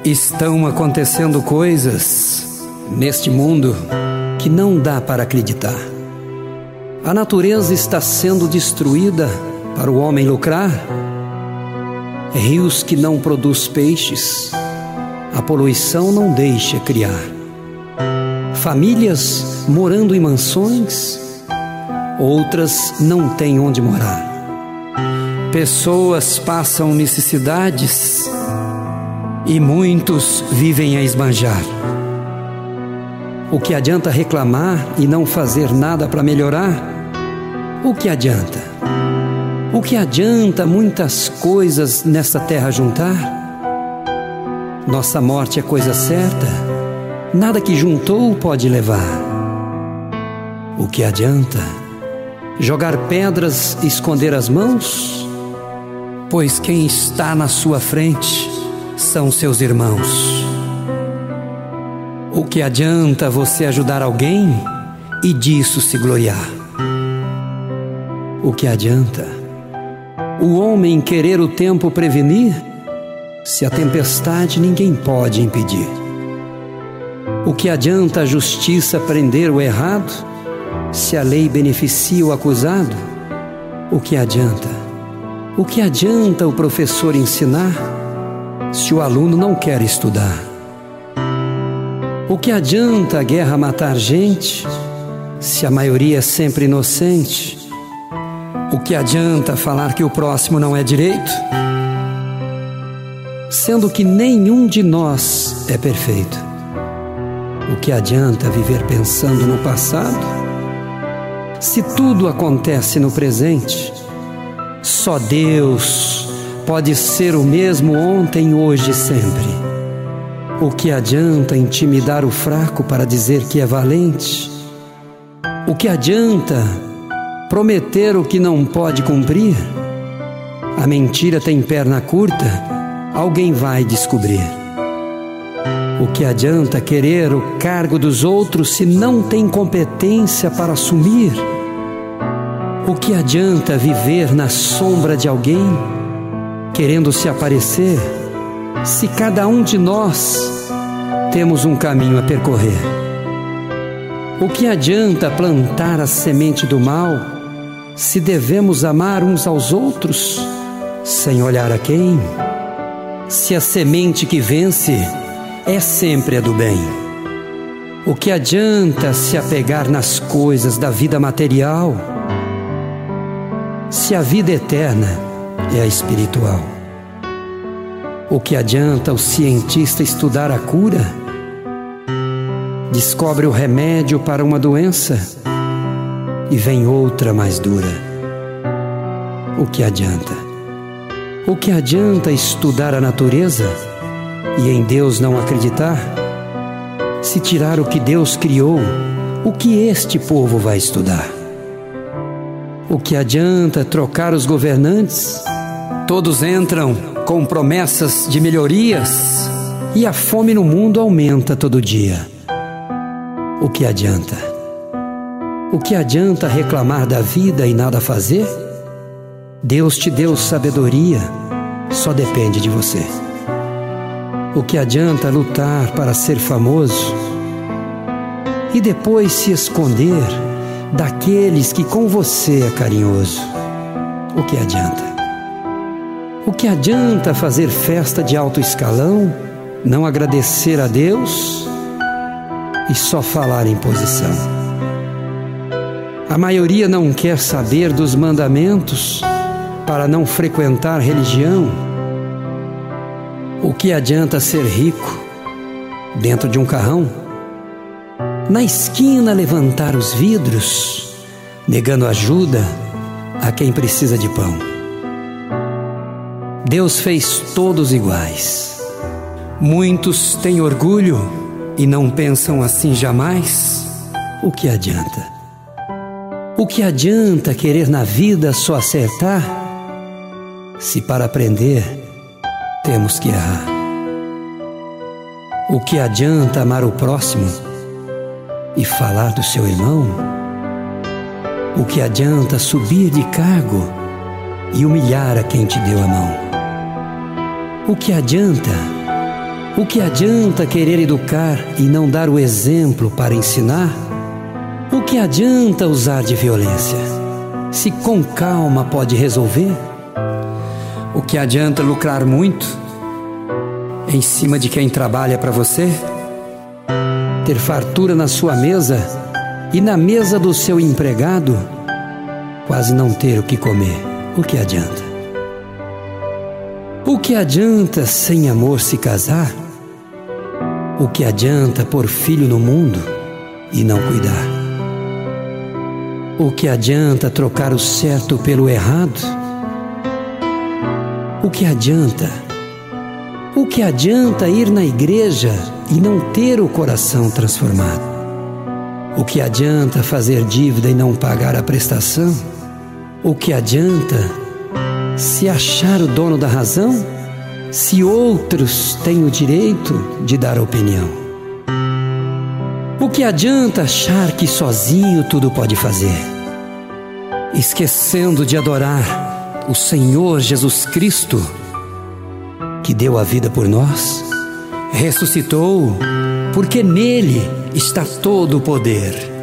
Estão acontecendo coisas neste mundo que não dá para acreditar. A natureza está sendo destruída para o homem lucrar. Rios que não produzem peixes, a poluição não deixa criar. Famílias morando em mansões, outras não têm onde morar. Pessoas passam necessidades e muitos vivem a esbanjar. O que adianta reclamar e não fazer nada para melhorar? O que adianta? O que adianta muitas coisas nessa terra juntar? Nossa morte é coisa certa, nada que juntou pode levar. O que adianta? Jogar pedras e esconder as mãos? Pois quem está na sua frente são seus irmãos. O que adianta você ajudar alguém e disso se gloriar? O que adianta o homem querer o tempo prevenir, se a tempestade ninguém pode impedir? O que adianta a justiça prender o errado, se a lei beneficia o acusado? O que adianta? O que adianta o professor ensinar, se o aluno não quer estudar? O que adianta a guerra matar gente, se a maioria é sempre inocente? O que adianta falar que o próximo não é direito, sendo que nenhum de nós é perfeito? O que adianta viver pensando no passado, se tudo acontece no presente? Só Deus pode ser o mesmo ontem, hoje e sempre. O que adianta intimidar o fraco para dizer que é valente? O que adianta prometer o que não pode cumprir? A mentira tem perna curta, alguém vai descobrir. O que adianta querer o cargo dos outros se não tem competência para assumir? O que adianta viver na sombra de alguém, querendo se aparecer, se cada um de nós temos um caminho a percorrer? O que adianta plantar a semente do mal, se devemos amar uns aos outros, sem olhar a quem? Se a semente que vence é sempre a do bem. O que adianta se apegar nas coisas da vida material, se a vida eterna é a espiritual? O que adianta o cientista estudar a cura? Descobre o remédio para uma doença e vem outra mais dura. O que adianta? O que adianta estudar a natureza e em Deus não acreditar? Se tirar o que Deus criou, o que este povo vai estudar? O que adianta trocar os governantes? Todos entram com promessas de melhorias e a fome no mundo aumenta todo dia. O que adianta? O que adianta reclamar da vida e nada fazer? Deus te deu sabedoria, só depende de você. O que adianta lutar para ser famoso e depois se esconder daqueles que com você é carinhoso? O que adianta? O que adianta fazer festa de alto escalão, não agradecer a Deus e só falar em posição? A maioria não quer saber dos mandamentos para não frequentar religião. O que adianta ser rico dentro de um carrão? Na esquina levantar os vidros, negando ajuda a quem precisa de pão. Deus fez todos iguais. Muitos têm orgulho e não pensam assim jamais. O que adianta? O que adianta querer na vida só acertar, se para aprender temos que errar? O que adianta amar o próximo e falar do seu irmão? O que adianta subir de cargo e humilhar a quem te deu a mão? O que adianta O que adianta querer educar e não dar o exemplo para ensinar? O que adianta usar de violência, se com calma pode resolver? O que adianta lucrar muito em cima de quem trabalha para você? Ter fartura na sua mesa e na mesa do seu empregado, quase não ter o que comer. O que adianta? O que adianta sem amor se casar? O que adianta pôr filho no mundo e não cuidar? O que adianta trocar o certo pelo errado? O que adianta? O que adianta ir na igreja e não ter o coração transformado? O que adianta fazer dívida e não pagar a prestação? O que adianta se achar o dono da razão, se outros têm o direito de dar opinião? O que adianta achar que sozinho tudo pode fazer, esquecendo de adorar o Senhor Jesus Cristo, que deu a vida por nós, ressuscitou, porque nele está todo o poder.